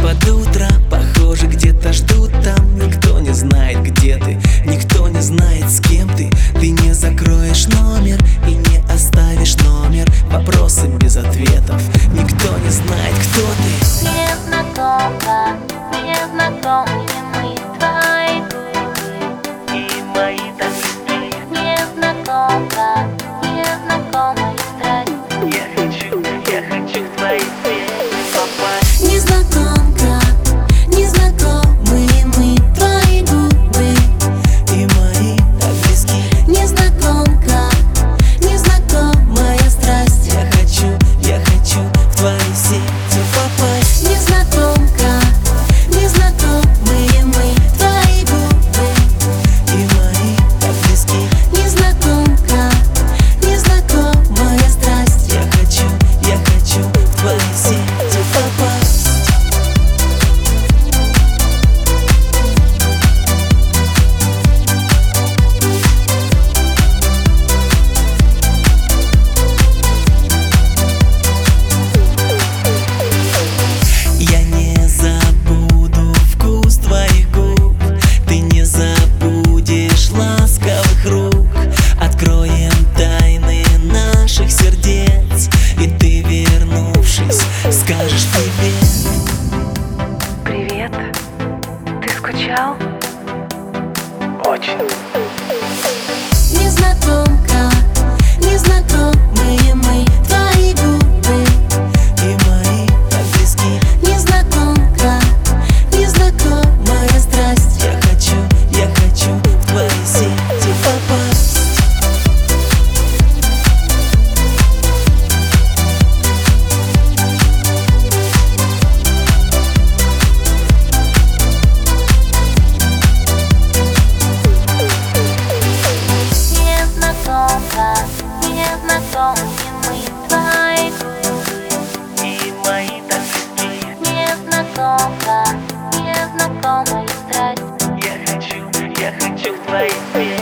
под утро, похоже, где-то ждут там. Никто не знает, где ты, никто не знает, с кем ты. Ты не закроешь номер и не оставишь номер. Вопросы без ответов, никто не знает, кто ты. Незнакомка, незнакомые мы, твои губы И мои так близки. Незнакомка, незнакомая страсть. Я хочу в твои сети попасть. Незнакомка, незнакомые мы, твои губы И мои так близки. Незнакомка, незнакомая страсть. Я хочу в твои сети попасть. Незнакомка, незнакомые мы, твои губы И мои так близки. Незнакомка, незнакомая страсть. Я хочу в твои сети попасть. Я не забуду вкус твоих губ, ты не забудешь ласковых рук. Откроем тайны наших сердец, и ты, вернувшись, скажешь привет. Привет. Ты скучал? Очень. Незнакомка, незнакомые мы, твои губы И мои так близки. Незнакомка, незнакомая страсть. Я хочу в твои сети попасть. Незнакомка, незнакомые мы, твои губы И мои так близки. Незнакомка, незнакомая страсть. Я хочу в твои сети.